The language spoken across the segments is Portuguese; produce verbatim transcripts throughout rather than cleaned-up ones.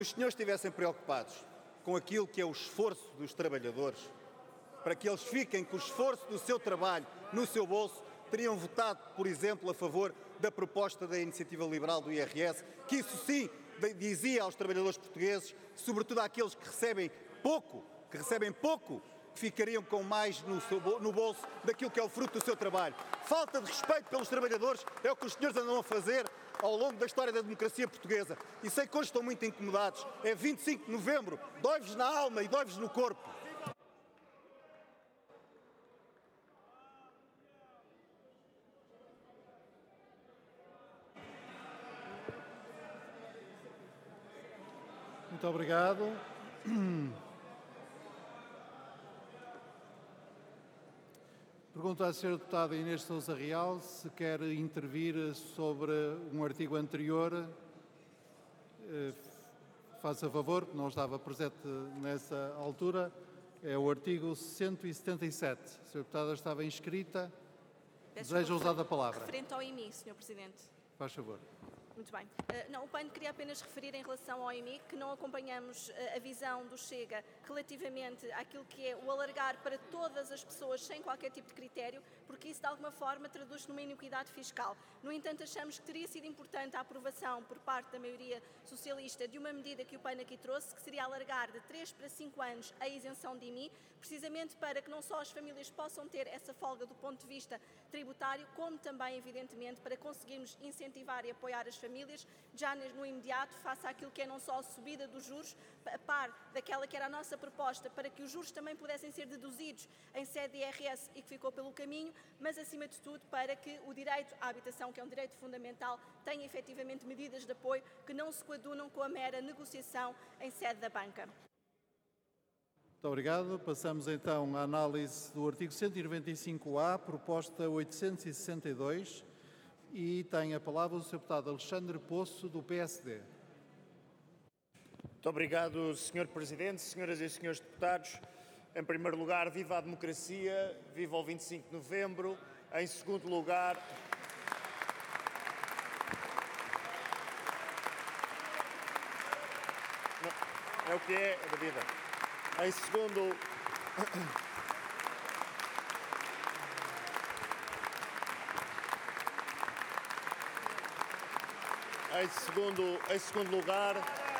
os senhores estivessem preocupados com aquilo que é o esforço dos trabalhadores, para que eles fiquem com o esforço do seu trabalho no seu bolso, teriam votado, por exemplo, a favor da proposta da Iniciativa Liberal do I R S, que isso sim dizia aos trabalhadores portugueses, sobretudo àqueles que recebem pouco, que recebem pouco, que ficariam com mais no, seu, no bolso daquilo que é o fruto do seu trabalho. Falta de respeito pelos trabalhadores é o que os senhores andam a fazer ao longo da história da democracia portuguesa. E sei que hoje estão muito incomodados. É vinte e cinco de novembro, dói-vos na alma e dói-vos no corpo. Muito obrigado. Pergunto à senhora deputada Inês Sousa Real se quer intervir sobre um artigo anterior. Faça favor, não estava presente nessa altura. É o artigo cento e setenta e sete. A senhora deputada estava inscrita. Deseja usar a palavra. Referente ao I M I, senhor Presidente. Faz favor. Muito bem. Uh, não, o P A N queria apenas referir em relação ao I M I que não acompanhamos uh, a visão do Chega relativamente àquilo que é o alargar para todas as pessoas sem qualquer tipo de critério, porque isso de alguma forma traduz numa iniquidade fiscal. No entanto, achamos que teria sido importante a aprovação por parte da maioria socialista de uma medida que o P A N aqui trouxe, que seria alargar de três para cinco anos a isenção de I M I, precisamente para que não só as famílias possam ter essa folga do ponto de vista tributário, como também, evidentemente, para conseguirmos incentivar e apoiar as famílias já no imediato, face àquilo que é não só a subida dos juros, a par daquela que era a nossa proposta para que os juros também pudessem ser deduzidos em sede de I R S e que ficou pelo caminho, mas acima de tudo para que o direito à habitação, que é um direito fundamental, tenha efetivamente medidas de apoio que não se coadunam com a mera negociação em sede da banca. Muito obrigado. Passamos então à análise do artigo cento e noventa e cinco A, proposta oitocentos e sessenta e dois. E tem a palavra o senhor deputado Alexandre Poço, do P S D. Muito obrigado, senhor Presidente, senhoras e senhores deputados. Em primeiro lugar, viva a democracia, viva o vinte e cinco de novembro. Em segundo lugar... Não, é o que é, é da vida. Em segundo... Em segundo, em segundo lugar,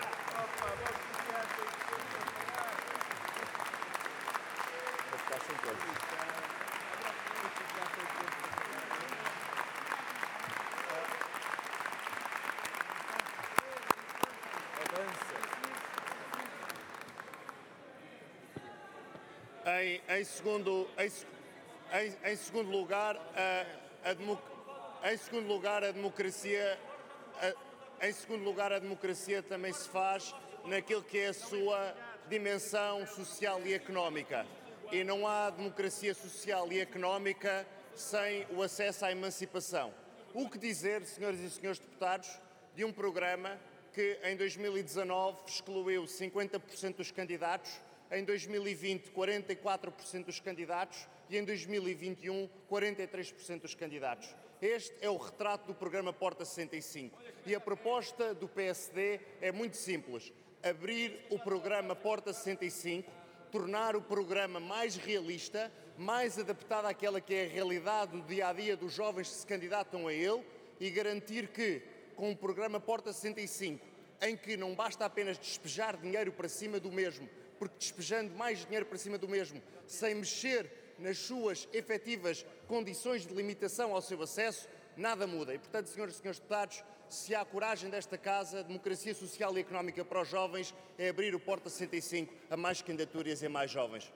em, em segundo, em, em, em segundo lugar, a, a democ, em segundo lugar a democracia A, em segundo lugar, a democracia também se faz naquilo que é a sua dimensão social e económica. E não há democracia social e económica sem o acesso à emancipação. O que dizer, senhoras e senhores deputados, de um programa que em dois mil e dezanove excluiu cinquenta por cento dos candidatos, em dois mil e vinte quarenta e quatro por cento dos candidatos e em dois mil e vinte e um quarenta e três por cento dos candidatos. Este é o retrato do programa Porta sessenta e cinco e a proposta do P S D é muito simples: abrir o programa Porta sessenta e cinco, tornar o programa mais realista, mais adaptado àquela que é a realidade do dia-a-dia dos jovens que se candidatam a ele e garantir que, com o programa Porta sessenta e cinco, em que não basta apenas despejar dinheiro para cima do mesmo, porque despejando mais dinheiro para cima do mesmo, sem mexer nas suas efetivas condições de limitação ao seu acesso, nada muda. E, portanto, senhoras e senhores deputados, se há coragem desta Casa, a democracia social e económica para os jovens é abrir o Porta sessenta e cinco a mais candidaturas e a mais jovens.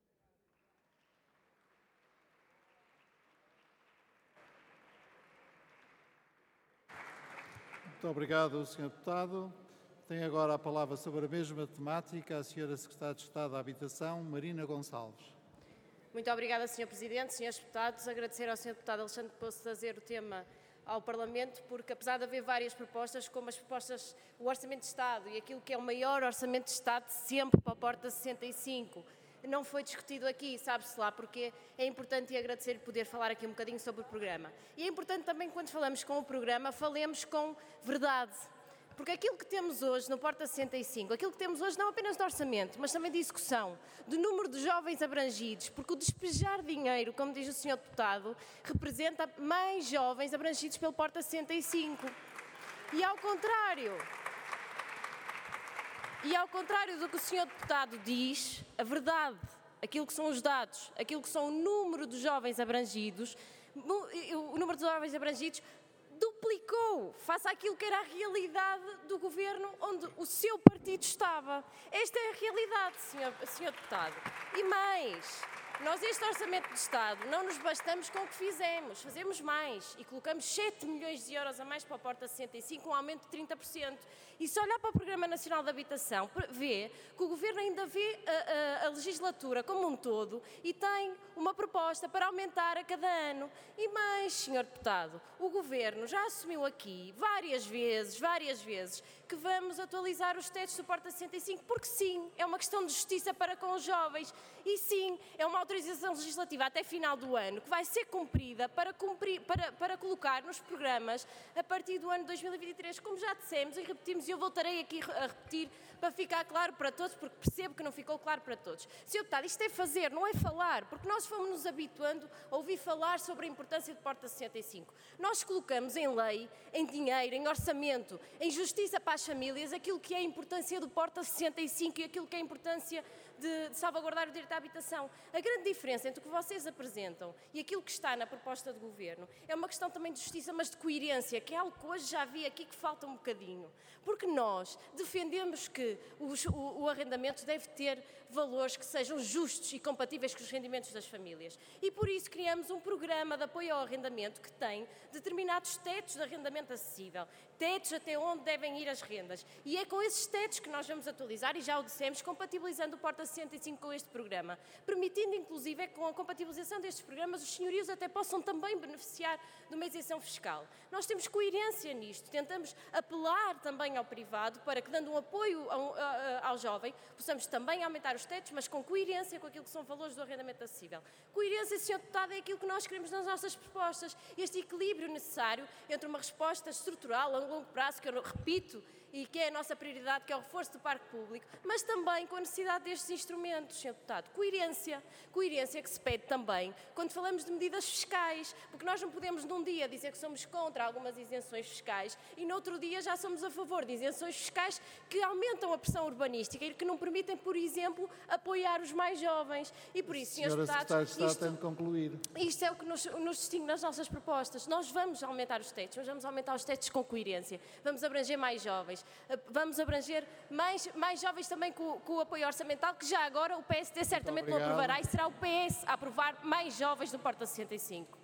Muito obrigado, senhor deputado. Tem agora a palavra sobre a mesma temática a senhora Secretária de Estado da Habitação, Marina Gonçalves. Muito obrigada, senhor Presidente, senhores deputados. Agradecer ao senhor deputado Alexandre Poço trazer o tema ao Parlamento, porque apesar de haver várias propostas, como as propostas, o Orçamento de Estado e aquilo que é o maior Orçamento de Estado sempre para a Porta sessenta e cinco, não foi discutido aqui, sabe-se lá porque é importante e agradecer poder falar aqui um bocadinho sobre o programa. E é importante também, quando falamos com o programa, falemos com verdade. Porque aquilo que temos hoje no Porta sessenta e cinco, aquilo que temos hoje não apenas de orçamento, mas também de execução, de número de jovens abrangidos, porque o despejar dinheiro, como diz o senhor Deputado, representa mais jovens abrangidos pelo Porta sessenta e cinco. E ao contrário, e ao contrário do que o senhor Deputado diz, a verdade, aquilo que são os dados, aquilo que são o número de jovens abrangidos, o número de jovens abrangidos duplicou face àquilo que era a realidade do governo onde o seu partido estava. Esta é a realidade, senhor, senhor Deputado. E mais, nós este Orçamento de Estado não nos bastamos com o que fizemos, fazemos mais e colocamos sete milhões de euros a mais para a Porta sessenta e cinco, um aumento de trinta por cento. E se olhar para o Programa Nacional de Habitação, vê que o Governo ainda vê a, a, a legislatura como um todo e tem uma proposta para aumentar a cada ano. E mais, senhor Deputado, o Governo já assumiu aqui várias vezes, várias vezes, que vamos atualizar os tetos do Porta sessenta e cinco, porque sim, é uma questão de justiça para com os jovens e sim, é uma autorização legislativa até final do ano que vai ser cumprida para, cumprir, para, para colocar nos programas a partir do ano dois mil e vinte e três, como já dissemos e repetimos, e eu voltarei aqui a repetir para ficar claro para todos, porque percebo que não ficou claro para todos. senhor Deputado, isto é fazer, não é falar, porque nós fomos nos habituando a ouvir falar sobre a importância do Porta sessenta e cinco. Nós colocamos em lei, em dinheiro, em orçamento, em justiça para as famílias, aquilo que é a importância do Porta sessenta e cinco e aquilo que é a importância de, de salvaguardar o direito à habitação. A grande diferença entre o que vocês apresentam e aquilo que está na proposta do Governo é uma questão também de justiça, mas de coerência, que é algo que hoje já vi aqui que falta um bocadinho. Porque nós defendemos que os, o, o arrendamento deve ter valores que sejam justos e compatíveis com os rendimentos das famílias. E por isso criamos um programa de apoio ao arrendamento que tem determinados tetos de arrendamento acessível, tetos até onde devem ir as rendas. E é com esses tetos que nós vamos atualizar, e já o dissemos, compatibilizando o Porta sessenta e cinco com este programa, permitindo inclusive é que com a compatibilização destes programas os senhorios até possam também beneficiar de uma isenção fiscal. Nós temos coerência nisto, tentamos apelar também ao privado para que, dando um apoio ao, ao jovem, possamos também aumentar os tetos, mas com coerência com aquilo que são valores do arrendamento acessível. Coerência, senhor Deputado, é aquilo que nós queremos nas nossas propostas, este equilíbrio necessário entre uma resposta estrutural a longo prazo, que eu repito, e que é a nossa prioridade, que é o reforço do parque público, mas também com a necessidade destes instrumentos, senhor Deputado. Coerência. Coerência que se pede também quando falamos de medidas fiscais, porque nós não podemos num dia dizer que somos contra algumas isenções fiscais e no outro dia já somos a favor de isenções fiscais que aumentam a pressão urbanística e que não permitem, por exemplo, apoiar os mais jovens. E por isso, senhores Deputados, está isto, a concluir. Isto é o que nos, nos distingue nas nossas propostas. Nós vamos aumentar os tetos, mas vamos aumentar os tetos com coerência. Vamos abranger mais jovens. Vamos abranger mais, mais jovens também com, com o apoio orçamental, que já agora o P S D certamente não aprovará e será o P S a aprovar mais jovens no Porta sessenta e cinco.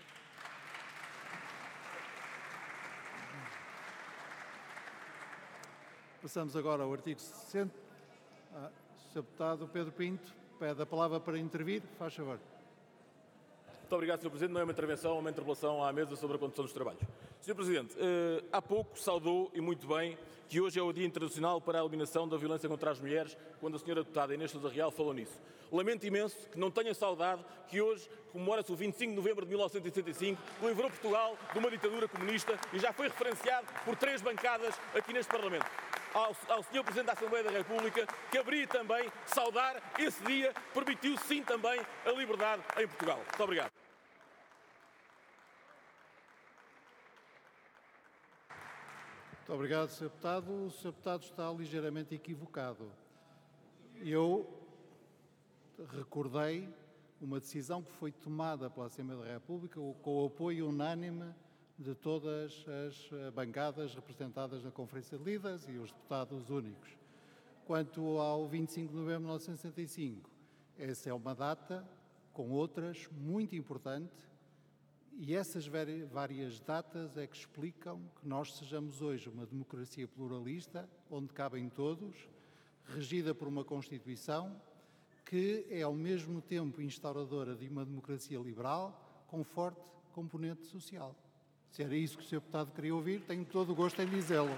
Passamos agora ao artigo sessenta. Ah, senhor Deputado Pedro Pinto pede a palavra para intervir. Faz favor. Muito obrigado, senhor Presidente. Não é uma intervenção, é uma interpelação à mesa sobre a condução dos trabalhos. senhor Presidente, eh, há pouco saudou, e muito bem, que hoje é o Dia Internacional para a Eliminação da Violência contra as Mulheres, quando a senhora deputada Inês Sousa Real falou nisso. Lamento imenso que não tenha saudade que hoje comemora-se o vinte e cinco de novembro de mil novecentos e sessenta e cinco, que livrou Portugal de uma ditadura comunista e já foi referenciado por três bancadas aqui neste Parlamento. Ao, ao senhor Presidente da Assembleia da República, que haveria também saudar esse dia, permitiu sim também a liberdade em Portugal. Muito obrigado. Muito obrigado, senhor Deputado. O senhor Deputado está ligeiramente equivocado. Eu recordei uma decisão que foi tomada pela Assembleia da República com o apoio unânime de todas as bancadas representadas na Conferência de Líderes e os deputados únicos. Quanto ao vinte e cinco de novembro de mil novecentos e sessenta e cinco, essa é uma data com outras muito importante e essas várias datas é que explicam que nós sejamos hoje uma democracia pluralista, onde cabem todos, regida por uma Constituição que é ao mesmo tempo instauradora de uma democracia liberal com forte componente social. Se era isso que o senhor Deputado queria ouvir, tenho todo o gosto em dizê-lo.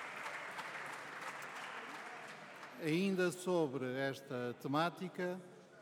Ainda sobre esta temática,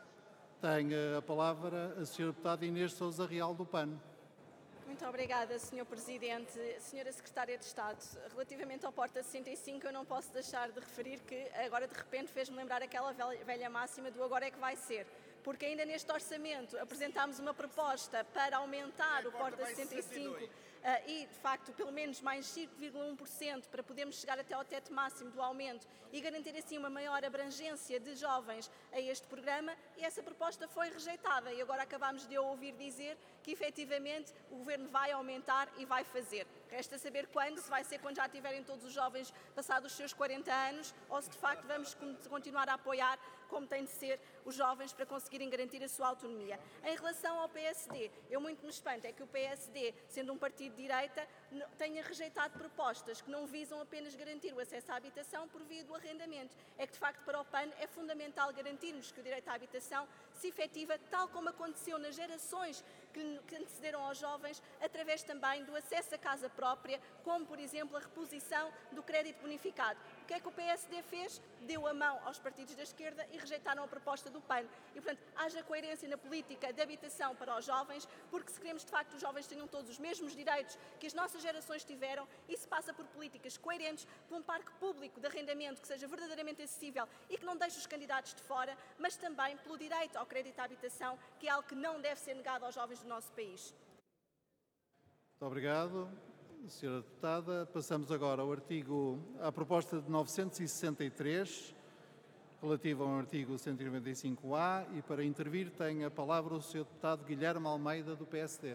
Tem a palavra a senhora deputada Inês Sousa Real do P A N. Muito obrigada, senhor Presidente. Senhora Secretária de Estado, relativamente ao Porta sessenta e cinco, eu não posso deixar de referir que agora de repente fez-me lembrar aquela velha máxima do agora é que vai ser. Porque ainda neste orçamento apresentámos uma proposta para aumentar o Porta sessenta e cinco uh, e, de facto, pelo menos mais cinco vírgula um por cento para podermos chegar até ao teto máximo do aumento e garantir assim uma maior abrangência de jovens a este programa, e essa proposta foi rejeitada e agora acabamos de ouvir dizer que efetivamente o Governo vai aumentar e vai fazer. Resta saber quando, se vai ser quando já tiverem todos os jovens passados os seus quarenta anos ou se de facto vamos continuar a apoiar como tem de ser os jovens para conseguirem garantir a sua autonomia. Em relação ao P S D, eu muito me espanto é que o P S D, sendo um partido de direita, tenha rejeitado propostas que não visam apenas garantir o acesso à habitação por via do arrendamento. É que, de facto, para o P A N é fundamental garantirmos que o direito à habitação se efetiva, tal como aconteceu nas gerações que antecederam aos jovens, através também do acesso à casa própria, como, por exemplo, a reposição do crédito bonificado. O que é que o P S D fez? Deu a mão aos partidos da esquerda e rejeitaram a proposta do P A N. E, portanto, haja coerência na política de habitação para os jovens, porque se queremos, de facto, que os jovens tenham todos os mesmos direitos que as nossas gerações tiveram, isso passa por políticas coerentes, por um parque público de arrendamento que seja verdadeiramente acessível e que não deixe os candidatos de fora, mas também pelo direito ao crédito à habitação, que é algo que não deve ser negado aos jovens do nosso país. Muito obrigado, senhora Deputada. Passamos agora ao artigo, à proposta de novecentos e sessenta e três, relativa ao artigo cento e noventa e cinco A, e para intervir tem a palavra o senhor Deputado Guilherme Almeida, do P S D.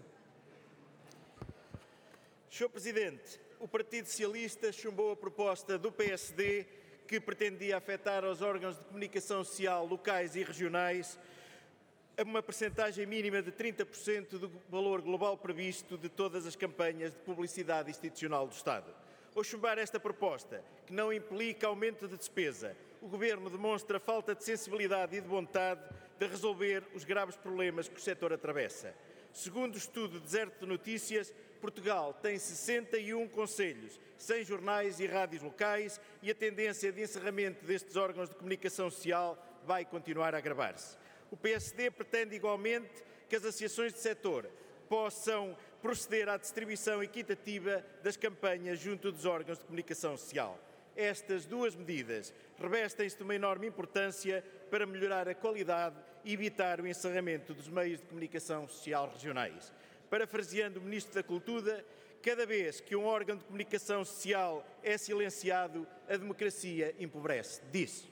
senhor Presidente, o Partido Socialista chumbou a proposta do P S D que pretendia afetar os órgãos de comunicação social locais e regionais a uma percentagem mínima de trinta por cento do valor global previsto de todas as campanhas de publicidade institucional do Estado. Ao chumbar esta proposta, que não implica aumento de despesa, o Governo demonstra falta de sensibilidade e de vontade de resolver os graves problemas que o setor atravessa. Segundo o estudo Deserto de Notícias, Portugal tem sessenta e um concelhos, cem jornais e rádios locais, e a tendência de encerramento destes órgãos de comunicação social vai continuar a agravar-se. O P S D pretende igualmente que as associações de setor possam proceder à distribuição equitativa das campanhas junto dos órgãos de comunicação social. Estas duas medidas revestem-se de uma enorme importância para melhorar a qualidade e evitar o encerramento dos meios de comunicação social regionais. Parafraseando o Ministro da Cultura, cada vez que um órgão de comunicação social é silenciado, a democracia empobrece. Disse.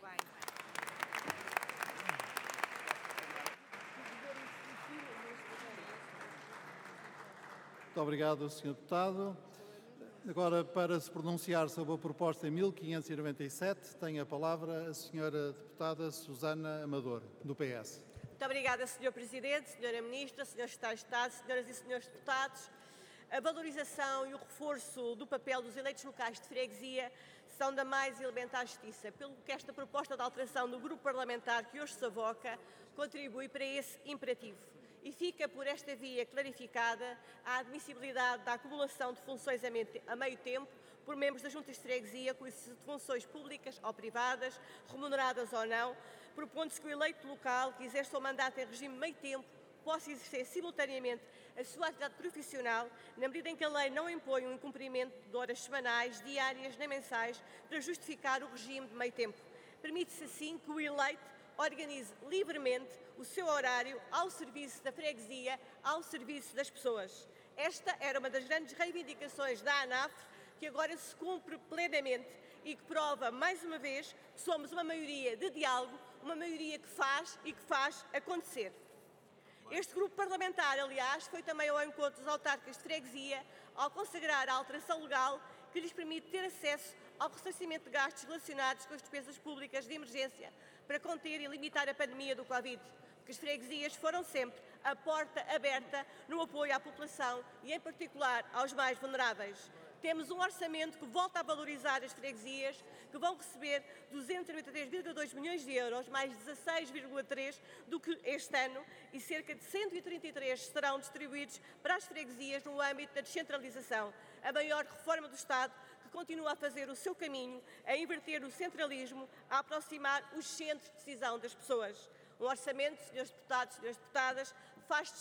Muito obrigado, senhor Deputado. Agora, para se pronunciar sobre a proposta mil quinhentos e noventa e sete, tem a palavra a senhora Deputada Susana Amador, do P S. Muito obrigada, senhor Presidente, senhora Ministra, senhores Secretários de Estado, senhoras e senhores deputados. A valorização e o reforço do papel dos eleitos locais de freguesia são da mais elementar justiça, pelo que esta proposta de alteração do grupo parlamentar que hoje se avoca contribui para esse imperativo. E fica por esta via clarificada a admissibilidade da acumulação de funções a meio tempo por membros das juntas de freguesia com exercício de funções públicas ou privadas, remuneradas ou não, propondo-se que o eleito local que exerce o mandato em regime meio tempo possa exercer simultaneamente a sua atividade profissional, na medida em que a lei não impõe um incumprimento de horas semanais, diárias nem mensais para justificar o regime de meio tempo. Permite-se assim que o eleito organize livremente o seu horário ao serviço da freguesia, ao serviço das pessoas. Esta era uma das grandes reivindicações da ANAF, que agora se cumpre plenamente e que prova, mais uma vez, que somos uma maioria de diálogo, uma maioria que faz e que faz acontecer. Este grupo parlamentar, aliás, foi também ao encontro dos autarcas de freguesia ao consagrar a alteração legal que lhes permite ter acesso ao ressarcimento de gastos relacionados com as despesas públicas de emergência para conter e limitar a pandemia do Covid, porque as freguesias foram sempre a porta aberta no apoio à população e, em particular, aos mais vulneráveis. Temos um orçamento que volta a valorizar as freguesias, que vão receber duzentos e noventa e três vírgula dois milhões de euros, mais dezasseis vírgula três do que este ano, e cerca de cento e trinta e três serão distribuídos para as freguesias no âmbito da descentralização, a maior reforma do Estado, que continua a fazer o seu caminho, a inverter o centralismo, a aproximar os centros de decisão das pessoas. Um orçamento, senhores deputados, senhores deputadas, faz